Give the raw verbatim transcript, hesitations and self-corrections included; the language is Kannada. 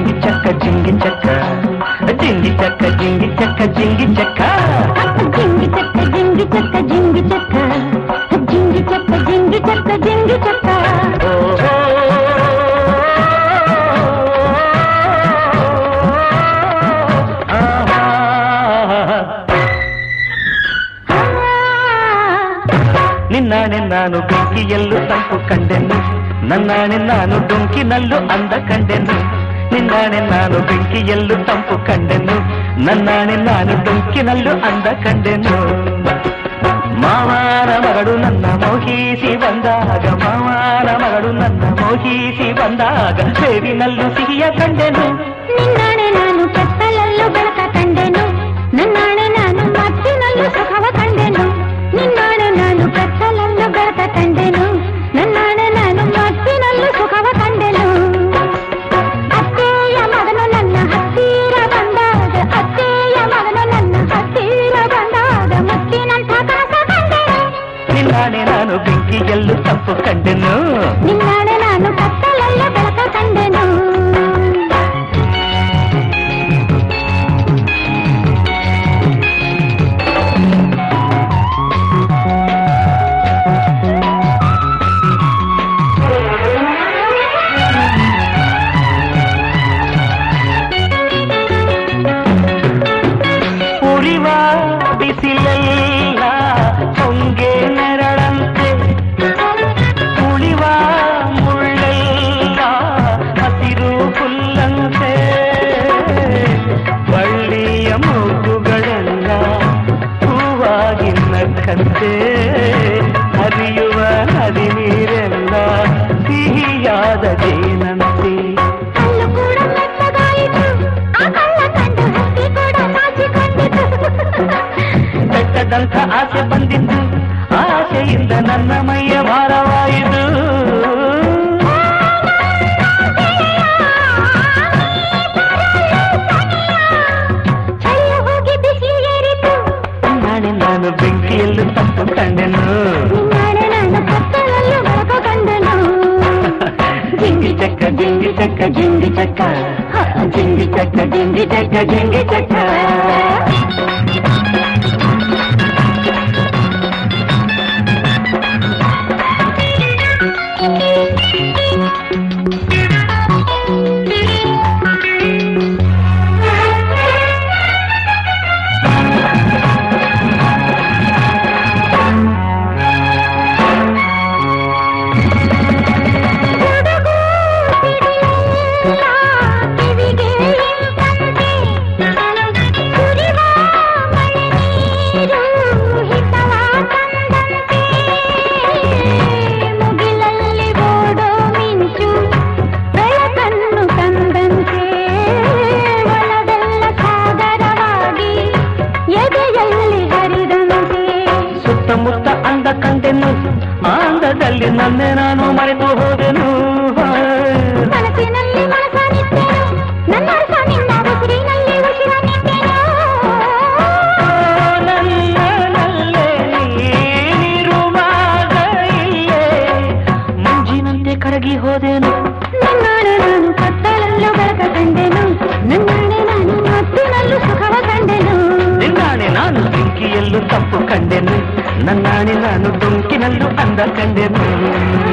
జింగి చక్క జింగి చక్క జింగి చక్క జింగి చక్క జింగి చక్క జింగి చక్క జింగి చక్క జింగి చక్క జింగి చక్క జింగి చక్క జింగి చక్క ನಿನ್ನಾಣೆ ನಾನು ಬೆಂಕಿಯಲ್ಲೂ ತಂಪು ಕಂಡೆನು ನನ್ನಾಣೆ ನಾನು ಡೊಂಕಿನಲ್ಲೂ ಅಂದ ಕಂಡೆನು ನಿನ್ನಾಣೆ ನಾನು ಬೆಂಕಿಯಲ್ಲೂ ತಂಪು ಕಂಡೆನು ನನ್ನಾಣೆ ನಾನು ಡೊಂಕಿನಲ್ಲೂ ಅಂದ ಕಂಡೆನು ಮಾವನ ಮಗಳು ನನ್ನ ಮೋಹಿಸಿ ಬಂದಾಗ ಮಾವನ ಮಗಳು ನನ್ನ ಮೋಹಿಸಿ ಬಂದಾಗ ಬೇವಿನಲ್ಲೂ ಸಿಹಿಯ ಕಂಡೆನು ನಿನ್ನಾಣೆ ನಾನು ಕತ್ತಲಲ್ಲೂ ಬೆಳಕ ಕಂಡೆನು ನನ್ನಾಣೆ ನಾನು ಮತ್ತಿನಲ್ಲೂ ಸುಖವ ಕಂಡೆನು ನಿನ್ನಾಣೆ ನಾನು ಕತ್ತಲಲ್ಲೂ ಬೆಳಕ ಕಂಡೆನು ನನ್ನಾಣೆ ನಾನು ಮತ್ತಿನಲ್ಲೂ ಸುಖವ ಕಂಡೆನು ಅತ್ತೆಯ ಮಗನು ನನ್ನ ಹತ್ತಿರ ಬಂದಾಗ ಅತ್ತೆಯ ಮಗನು ನನ್ನ ಹತ್ತಿರ ಬಂದಾಗ ಮುತ್ತಿನಂಥ ಕನಸ ಕಂಡೆನು ನಿನ್ನಾಣೆ ನಾನು ಬೆಂಕಿಯಲ್ಲೂ ತಂಪು ಕಂಡೆನು ನಿನ್ನಾಣೆ ನಾನು ಕತ್ತಲಲ್ಲೂ ಬೆಳಕ ಕಂಡೆನು ಬಿಸಿಲೆಲ್ಲ ಹೊಂಗೆ ನೆರಳಂತೆ ಉಳಿವ ಮುಳ್ಳೆಲ್ಲ ಹಸಿರು ಹುಲ್ಲಂತೆ ಬಳ್ಳಿಯ ಮೂಗುಗಳೆಲ್ಲ ಹೂವಾಗಿ ನಕ್ಕಂತೆ ಹರಿಯುವ ನದಿ ನೀರೆಲ್ಲ ಸಿಹಿಯಾದ ಜೇನಂತೆ ಬೆಟ್ಟದಂಥ ಆಸೆ ಬಂದಿದ್ದು ಆಸೆಯಿಂದ ನನ್ನ ಮೈಯ ಭಾರವಾಯಿತು ನಾಳೆ ನಾನು ಬೆಂಕಿಯಲ್ಲೂ ತಂಪು ಕಂಡೆನು ಜಿಂಗಿ ಚಕ್ಕ ಜಿಂಗಿ ಚಕ್ಕ ಜಿಂಗಿ ಚಕ್ಕ ಜಿಂಗಿ ಚಕ್ಕ ಜಿಂಗಿ ಚಕ್ಕ ಜಿಂಗಿ ಚಕ್ಕ ಸುತ್ತಮುತ್ತ ಅಂದ ಕಂಡೆನು ಆಂದದಲ್ಲಿ ನನ್ನೆ ನಾನು ಮರೆತು ಹೋದೆನು ಮನಸ್ಸಿನಲ್ಲಿ ಮನಸ್ಸಾನಿದ್ದೆನು ನನ್ನ ನಿನ್ನ ಉಸಿರಿನಲ್ಲಿ ಉಸಿರಾನಿದ್ದೆನು ನನ್ನಲ್ಲೇ ನೀರುವಾಗ ಇಲ್ಲೇ ಮಂಜಿನಂತೆ ಕರಗಿ ಹೋದೆನು ನನ್ನಾಣೆ ನಾನು ಕತ್ತಲಲ್ಲೂ ಬೆಳಕ ಕಂಡೆನು ನನ್ನಾಣೆ ನಾನು ಮತ್ತಿನಲ್ಲೂ ಸುಖವ ಕಂಡೆನು ನಿನ್ನಾಣೆ ನಾನು ಬೆಂಕಿಯಲ್ಲೂ ತಪ್ಪು ಕಂಡೆನು ನನ್ನಾಣೆ ನಾನು ಡೊಂಕಿನಲ್ಲೂ ಅಂದ ಕಂಡೆನು